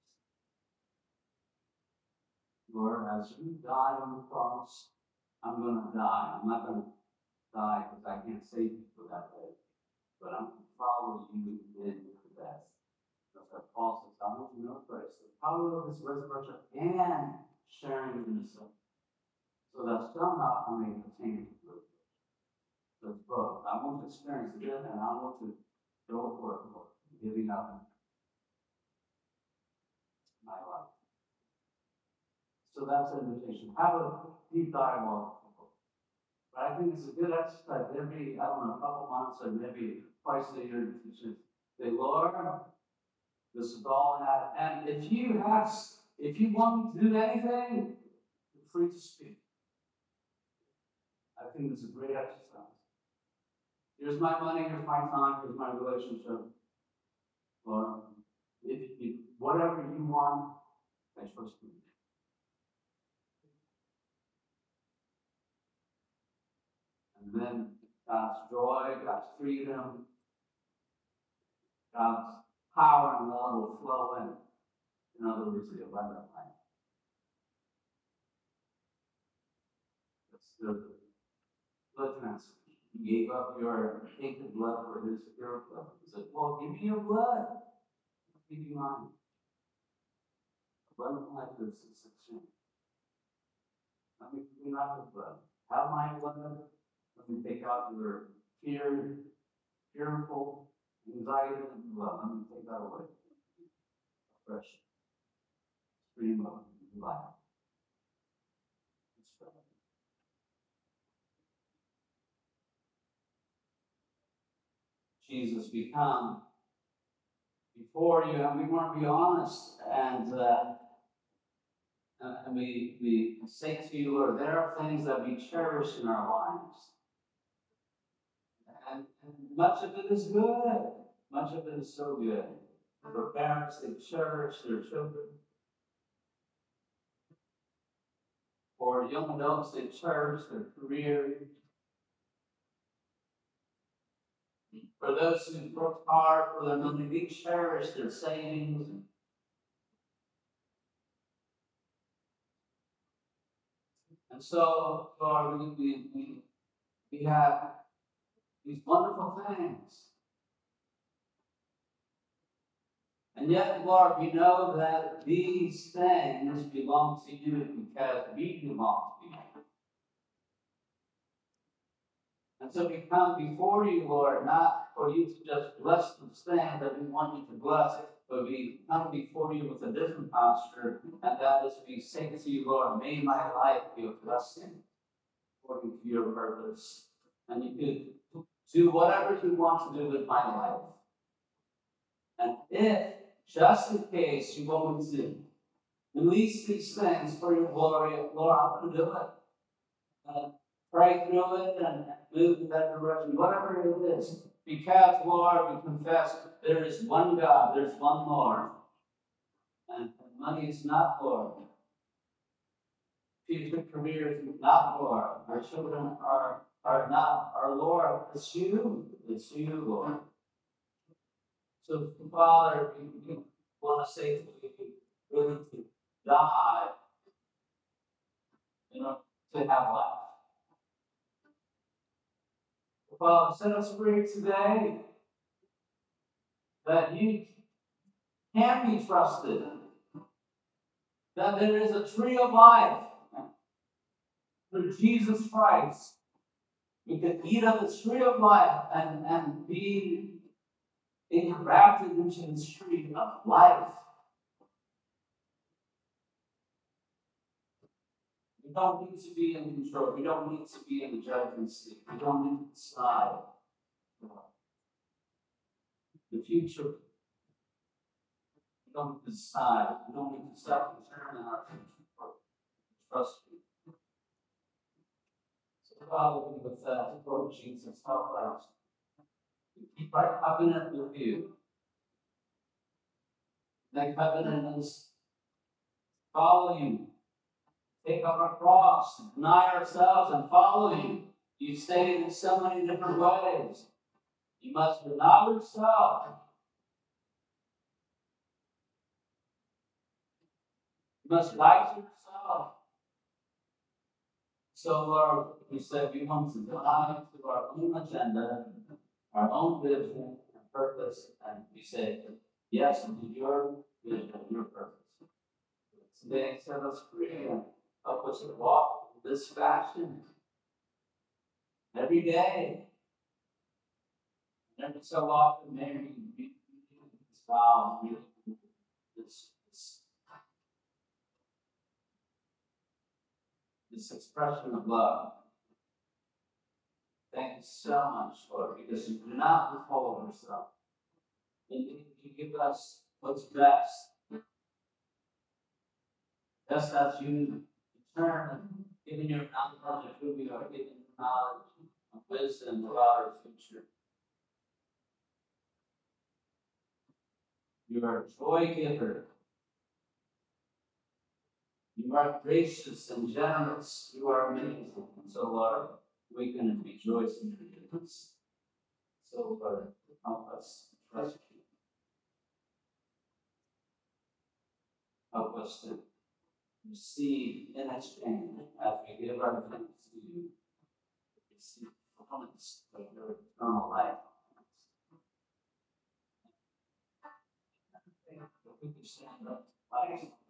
Lord, as you died on the cross, I'm going to die. I'm not going to die because I can't save people that way. But I'm going to follow you in your death. That's what Paul says. I want you to know Christ, the power of His resurrection and sharing in His suffering. So that somehow I may attain to it. So it's both. I want to experience it and I want to go for it, Lord, giving up my life. So that's an invitation. Have a deep dialogue. But I think it's a good exercise every, I don't know, a couple months or maybe twice a year to just say, Lord, this is all I have. And if you want me to do anything, you're free to speak. I think it's a great exercise. Here's my money, here's my time, here's my relationship. Lord, if whatever you want, I trust you. And then God's joy, God's freedom, God's power and love will flow in. In other words, the abundant life. That's the blood transfusion. You gave up your tainted blood for His pure blood. He said, well, give me your blood. I'll give you mine. Abundant life is exchange. Let me clean out the blood. Have my blood. Let me take out your fearful, anxiety, and blood. Let me take that away. Fresh stream of life. Jesus, we come before you and we want to be honest and we say to you, Lord, there are things that we cherish in our lives. And much of it is good. Much of it is so good. For parents, they cherish their children. For young adults, they cherish their career. For those who work hard for their money, they cherish their savings. And so, Lord, we have these wonderful things. And yet, Lord, we know that these things belong to you because we belong to you. And so we come before you, Lord, not for you to just bless the things that we want you to bless, but we come before you with a different posture, and that is we say to you, Lord, may my life be a blessing according to your purpose. And you could do whatever you want to do with my life. And if, just in case, you want me to release these things for your glory, Lord, I'm going to do it. And pray through it and move in that direction, whatever it is. Because, Lord, we confess there is one God, there's one Lord. And money is not Lord. Future careers is not Lord. Our children are not our Lord. It's you. It's you, Lord. So, Father, we want to say to you, willing to die, to have life. Father, set us free today that you can be trusted, that there is a tree of life through Jesus Christ. We can eat of the tree of life and be engrafted into this tree of life. We don't need to be in control. We don't need to be in the judgment seat. We don't need to decide the future. We don't need to decide. We don't need to self-determine our future. Trust you. So, Father, with that, Lord Jesus, help us. We keep our covenant with you. That covenant is follow you. Take up our cross, deny ourselves, and follow you. You say it in so many different ways. You must deny yourself. You must die to yourself. So, Lord, we said we want to die to our own agenda, our own vision and purpose, and we say yes to your vision, your purpose. Today, set us free and help us to walk in this fashion every day. Every so often, Mary, we this vow, this expression of love. Thank you so much, Lord, because you do not withhold yourself. You give us what's best. Just as you determine, given your knowledge of who we are, given knowledge and wisdom about our future. You are a joy giver. You are gracious and generous. You are amazing. So, Lord, we can rejoice in your goodness. So, Lord, help us trust you. Help us to receive in exchange as we give our thanks to you. Receive promise of your eternal life. We can stand up.